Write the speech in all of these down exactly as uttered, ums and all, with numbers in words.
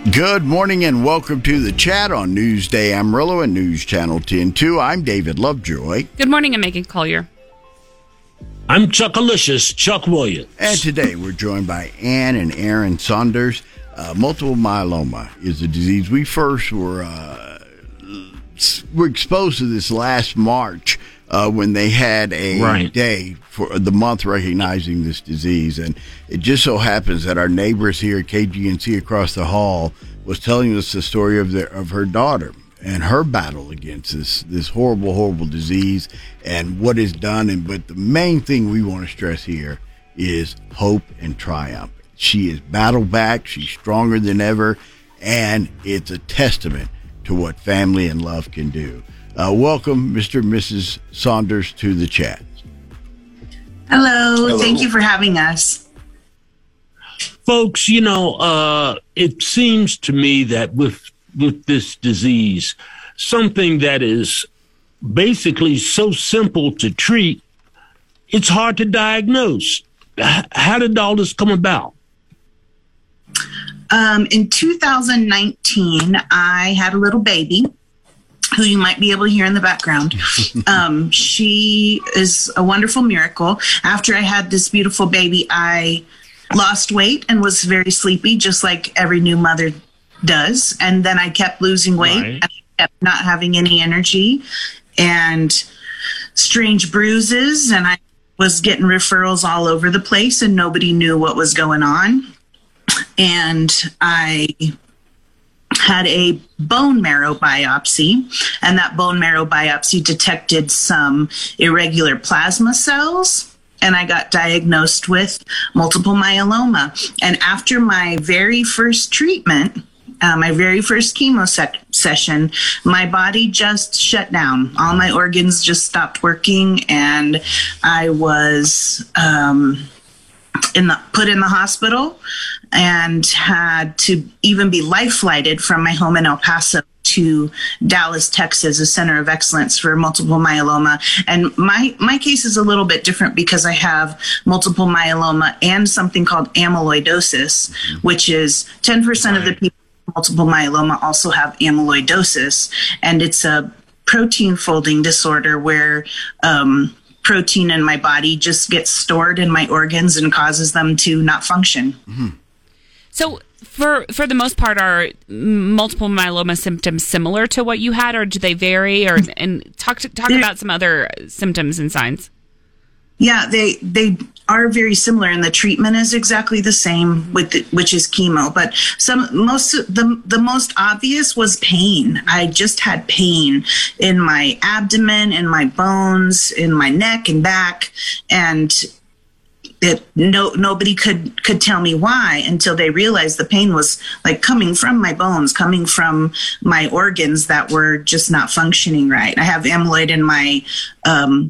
Good morning and welcome to the chat on Newsday Amarillo and News Channel ten two. I'm David Lovejoy. Good morning, I'm Megan Collier. I'm Chuckalicious, Chuck Williams. And today we're joined by Ann and Aaron Saunders. Uh, multiple myeloma is a disease. We first were, uh, were exposed to this last March uh, when they had a right. day for the month recognizing this disease. And it just so happens that our neighbors here at K G N C across the hall was telling us the story of their, of her daughter and her battle against this this horrible, horrible disease and what is done. And but the main thing we want to stress here is hope and triumph. She is battle back. She's stronger than ever, and it's a testament to what family and love can do. Uh, welcome, Mister and Missus Saunders, to the chat. Hello. Hello. Thank you for having us. Folks, you know, uh, it seems to me that with with this disease, something that is basically so simple to treat, it's hard to diagnose. H- how did all this come about? Um, in two thousand nineteen, I had a little baby who you might be able to hear in the background. Um, she is a wonderful miracle. After I had this beautiful baby, I lost weight and was very sleepy, just like every new mother does. And then I kept losing weight. Right. And I kept not having any energy and strange bruises. And I was getting referrals all over the place and nobody knew what was going on. And I had a bone marrow biopsy, and that bone marrow biopsy detected some irregular plasma cells, and I got diagnosed with multiple myeloma. And after my very first treatment, uh, my very first chemo sec- session, my body just shut down. All my organs just stopped working, and I was um, in the put in the hospital and had to even be life flighted from my home in El Paso to Dallas, Texas, a center of excellence for multiple myeloma. And my, my case is a little bit different because I have multiple myeloma and something called amyloidosis, mm-hmm. which is ten percent right. of the people with multiple myeloma also have amyloidosis. And it's a protein folding disorder where um, protein in my body just gets stored in my organs and causes them to not function. Mm-hmm. So for for the most part, are multiple myeloma symptoms similar to what you had, or do they vary? Or and talk to, talk about some other symptoms and signs. Yeah, they they are very similar, and the treatment is exactly the same, with the, which is chemo. But some most the the most obvious was pain. I just had pain in my abdomen, in my bones, in my neck and back, and It, no, nobody could, could tell me why until they realized the pain was like coming from my bones, coming from my organs that were just not functioning right. I have amyloid in my um,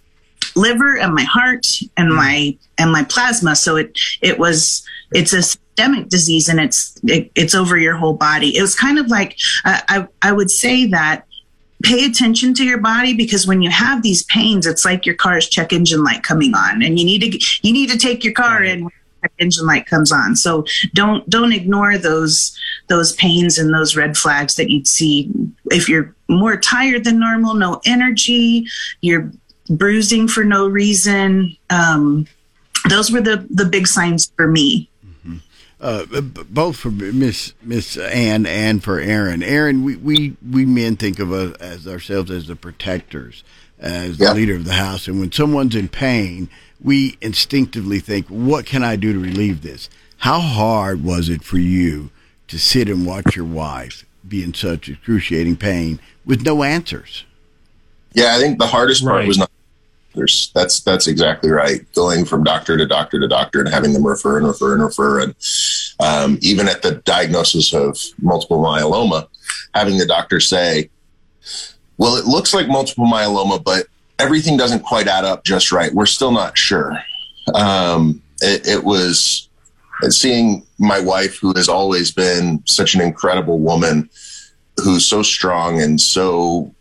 liver and my heart and my and my plasma. So it it was it's a systemic disease, and it's it, it's over your whole body. It was kind of like uh, I I would say that. Pay attention to your body, because when you have these pains, it's like your car's check engine light coming on, and you need to you need to take your car in when the check engine light comes on. So don't don't ignore those those pains and those red flags that you'd see if you're more tired than normal, no energy, you're bruising for no reason. Um, those were the the big signs for me. Uh, both for Miss Miss Ann and for Aaron. Aaron, we, we, we men think of us as ourselves as the protectors, as the yep. leader of the house. And when someone's in pain, we instinctively think, what can I do to relieve this? How hard was it for you to sit and watch your wife be in such excruciating pain with no answers? Yeah, I think the hardest part right. was not There's, that's that's exactly right. Going from doctor to doctor to doctor and having them refer and refer and refer. And um, even at the diagnosis of multiple myeloma, having the doctor say, well, it looks like multiple myeloma, but everything doesn't quite add up just right. We're still not sure. Um, it, it was seeing my wife, who has always been such an incredible woman, who's so strong and so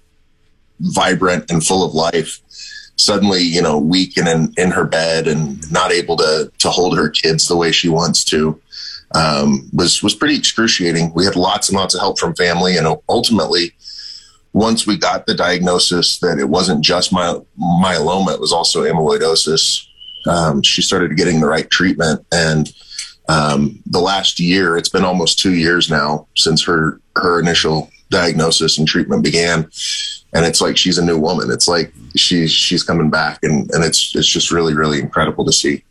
vibrant and full of life, suddenly, you know, weak and in, in her bed and not able to, to hold her kids the way she wants to. um, was was pretty excruciating. We had lots and lots of help from family, and ultimately, once we got the diagnosis that it wasn't just my, myeloma, it was also amyloidosis, um, she started getting the right treatment. And um, the last year, it's been almost two years now since her her initial diagnosis and treatment began, and it's like she's a new woman. It's like she's she's coming back, and and it's it's just really really incredible to see.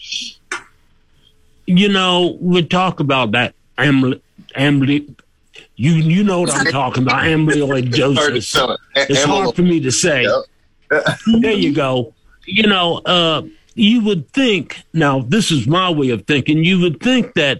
You know, we talk about that amyl, amyl, you you know what I'm talking about, amyloidosis. It's hard for me to say. There you go. You know, uh, you would think, now this is my way of thinking, you would think that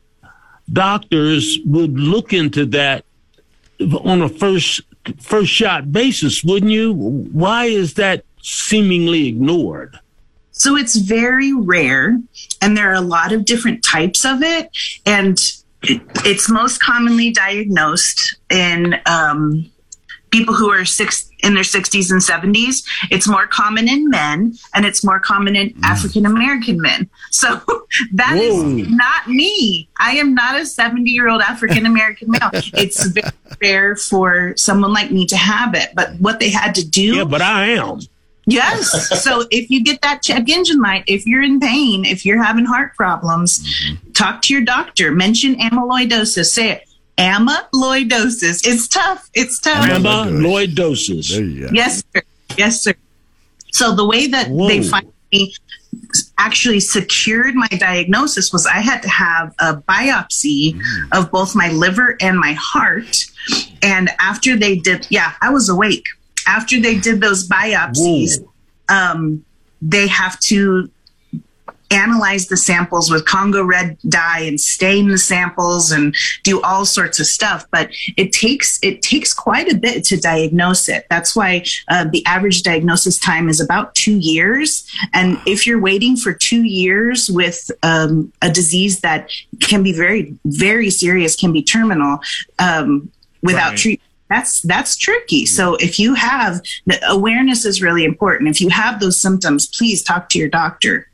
doctors would look into that on a first first shot basis, wouldn't you? Why is that seemingly ignored? So it's very rare, and there are a lot of different types of it, and it's most commonly diagnosed in um, people who are six in their sixties and seventies. It's more common in men, and it's more common in mm. African American men. So that Whoa. is not me. I am not a seventy-year-old African American male. It's very rare for someone like me to have it. But what they had to do... Yeah, but I am. Yes. So if you get that check engine light, if you're in pain, if you're having heart problems, mm-hmm. talk to your doctor. Mention amyloidosis. Say it. Amyloidosis. It's tough. It's tough. Amyloidosis. There you go. Yes, sir. Yes, sir. So the way that Whoa. they finally actually secured my diagnosis was I had to have a biopsy mm. of both my liver and my heart. And after they did, yeah, I was awake. After they did those biopsies, um, they have to analyze the samples with Congo red dye and stain the samples and do all sorts of stuff. But it takes it takes quite a bit to diagnose it. That's why uh, the average diagnosis time is about two years. And if you're waiting for two years with um, a disease that can be very, very serious, can be terminal, um, without right. treatment, That's that's tricky. So if you have, the awareness is really important. If you have those symptoms, please talk to your doctor.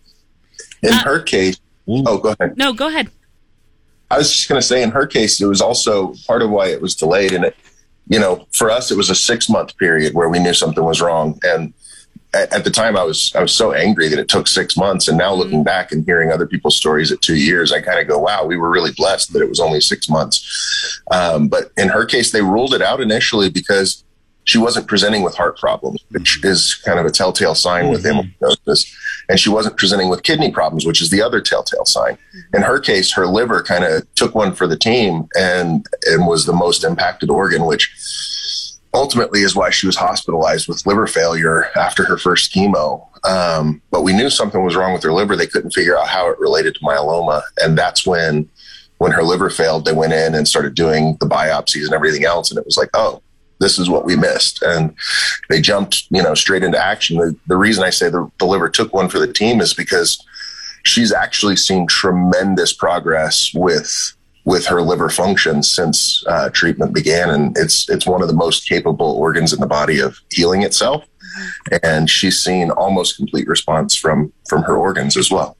In uh, her case, oh, go ahead. No, go ahead. I was just going to say, in her case, it was also part of why it was delayed. And it, you know, for us, it was a six month period where we knew something was wrong. And at, at the time, I was I was so angry that it took six months. And now looking back and hearing other people's stories at two years, I kind of go, wow, we were really blessed that it was only six months. Um, but in her case, they ruled it out initially because she wasn't presenting with heart problems, which is kind of a telltale sign mm-hmm. with amyloidosis. And she wasn't presenting with kidney problems, which is the other telltale sign. In her case, her liver kind of took one for the team and, and was the most impacted organ, which ultimately is why she was hospitalized with liver failure after her first chemo. Um, but we knew something was wrong with her liver. They couldn't figure out how it related to myeloma. And that's when, when her liver failed, they went in and started doing the biopsies and everything else. And it was like, oh, this is what we missed. And they jumped, you know, straight into action. The, the reason I say the, the liver took one for the team is because she's actually seen tremendous progress with with her liver function since uh, treatment began. And it's it's one of the most capable organs in the body of healing itself. And she's seen almost complete response from from her organs as well.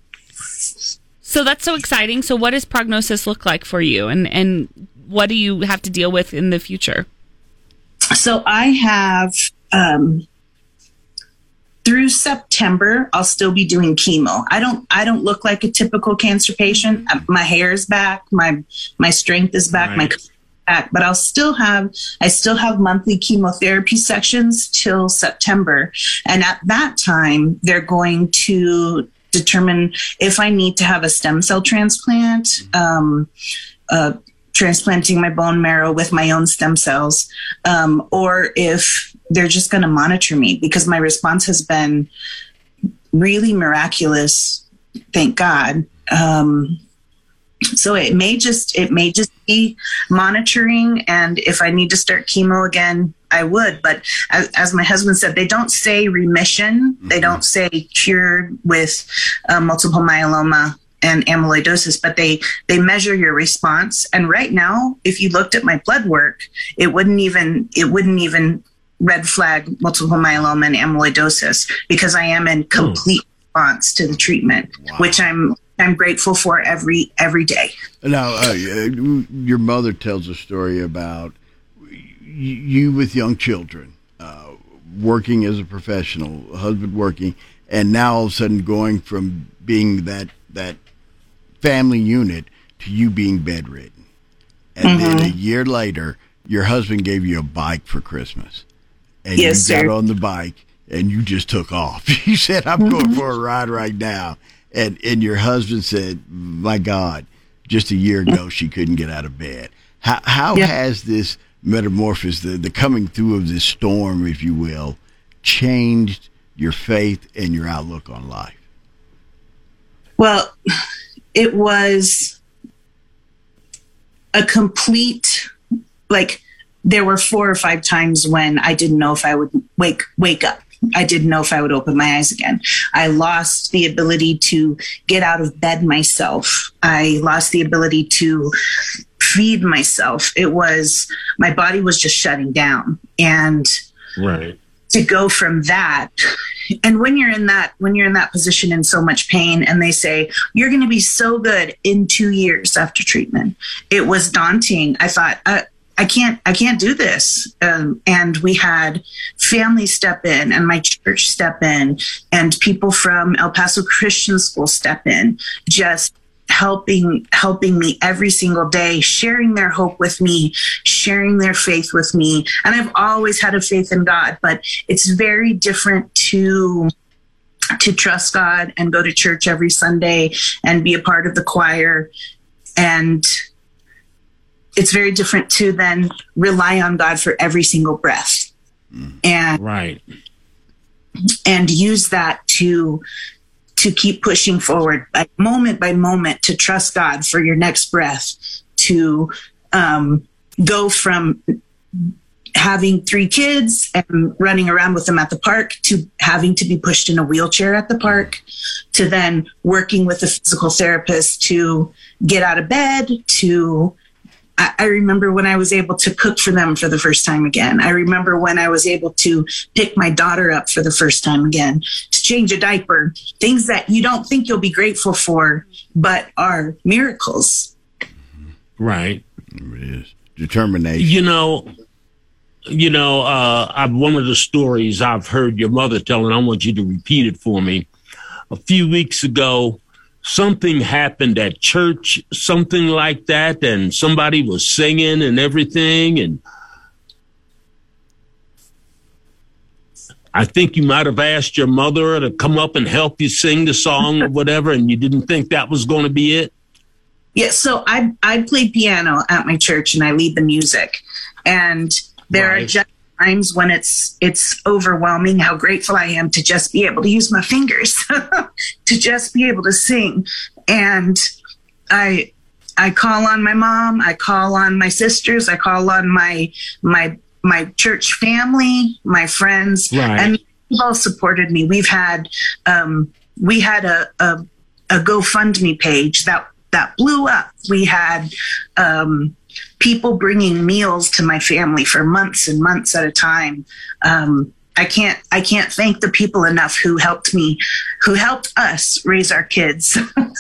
So that's so exciting. So what does prognosis look like for you? And, and what do you have to deal with in the future? So I have, um, through September, I'll still be doing chemo. I don't, I don't look like a typical cancer patient. My hair is back. My, my strength is back. Right. My back, but I'll still have, I still have monthly chemotherapy sections till September. And at that time, they're going to determine if I need to have a stem cell transplant, um, uh, transplanting my bone marrow with my own stem cells, um, or if they're just going to monitor me, because my response has been really miraculous. Thank God. Um, so it may just, it may just be monitoring. And if I need to start chemo again, I would. But as, as my husband said, they don't say remission. Mm-hmm. They don't say cured with uh, multiple myeloma and amyloidosis, but they, they measure your response. And right now, if you looked at my blood work, it wouldn't even, it wouldn't even red flag multiple myeloma and amyloidosis, because I am in complete mm. response to the treatment, wow. which I'm I'm grateful for every every day. Now, uh, your mother tells a story about you with young children, uh, working as a professional, husband working, and now all of a sudden going from being that that family unit to you being bedridden. And mm-hmm. then a year later, your husband gave you a bike for Christmas. And yes, you got sir. on the bike and you just took off. You said, I'm going for a ride right now. And and your husband said, my God, just a year ago, she couldn't get out of bed. How how yeah. has this metamorphosis, the, the coming through of this storm, if you will, changed your faith and your outlook on life? Well, it was a complete, like, there were four or five times when I didn't know if I would wake wake up. I didn't know if I would open my eyes again. I lost the ability to get out of bed myself. I lost the ability to feed myself. It was, my body was just shutting down. And right. to go from that, and when you're in that, when you're in that position in so much pain, and they say, you're going to be so good in two years after treatment, it was daunting. I thought, uh, I can't, I can't do this. Um, and we had family step in and my church step in and people from El Paso Christian School step in, just helping, helping me every single day, sharing their hope with me, sharing their faith with me. And I've always had a faith in God, but it's very different to to trust God and go to church every Sunday and be a part of the choir. And it's very different to then rely on God for every single breath. Mm. And right. and use that to to keep pushing forward, like moment by moment, to trust God for your next breath, to um, go from having three kids and running around with them at the park to having to be pushed in a wheelchair at the park, to then working with a physical therapist to get out of bed, to I, I remember when I was able to cook for them for the first time again. I remember when I was able to pick my daughter up for the first time again, to change a diaper, things that you don't think you'll be grateful for, but are miracles. Right. It is. Determination. You know, you know, uh, I, one of the stories I've heard your mother tell, and I want you to repeat it for me. A few weeks ago, something happened at church, something like that, and somebody was singing and everything, and I think you might have asked your mother to come up and help you sing the song or whatever, and you didn't think that was going to be it? Yeah, so I I play piano at my church, and I lead the music, and there right. are just times when it's it's overwhelming how grateful I am to just be able to use my fingers, to just be able to sing. And I I call on my mom, I call on my sisters, I call on my my my church family, my friends, right. and they've all supported me. We've had um, we had a, a a GoFundMe page that that blew up. We had um, people bringing meals to my family for months and months at a time. Um, I can't, I can't thank the people enough who helped me, who helped us raise our kids.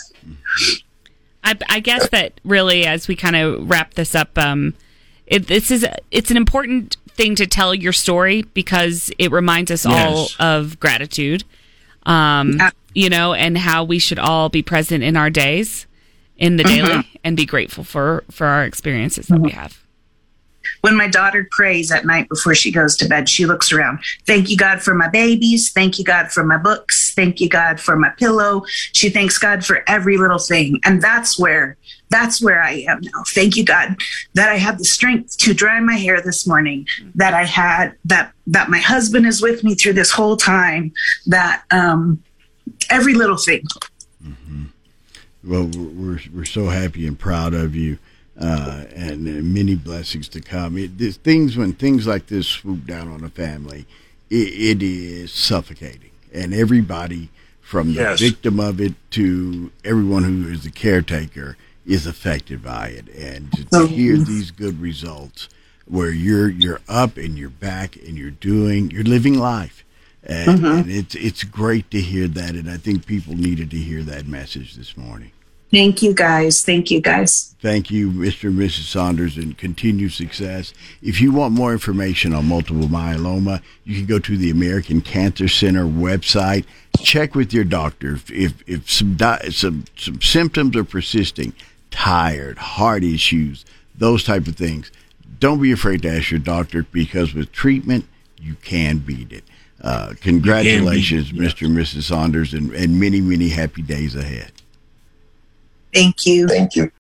I, I guess that really, as we kind of wrap this up, um, it, this is, it's an important thing to tell your story because it reminds us yes. all of gratitude, um, uh, you know, and how we should all be present in our days, in the daily, mm-hmm. and be grateful for, for our experiences that mm-hmm. we have. When my daughter prays at night before she goes to bed, she looks around. Thank you, God, for my babies. Thank you, God, for my books. Thank you, God, for my pillow. She thanks God for every little thing. And that's where, that's where I am now. Thank you, God, that I have the strength to dry my hair this morning, that I had, that, that my husband is with me through this whole time, that um, every little thing. Mm-hmm. Well, we're we're so happy and proud of you, uh, and, and many blessings to come. It, this, things when things like this swoop down on a family, it, it is suffocating, and everybody from the yes. victim of it to everyone who is the caretaker is affected by it. And to, to hear these good results, where you're you're up and you're back and you're doing, you're living life. And, Mhm. and it's it's great to hear that, and I think people needed to hear that message this morning. Thank you, guys. Thank you, guys. Thank you, Mister and Missus Saunders, and continued success. If you want more information on multiple myeloma, you can go to the American Cancer Center website. Check with your doctor if if, if some, di- some some symptoms are persisting, tired, heart issues, those type of things. Don't be afraid to ask your doctor, because with treatment, you can beat it. Uh, congratulations, beat it, Mister and Missus Saunders, and, and many, many happy days ahead. Thank you. Thank you.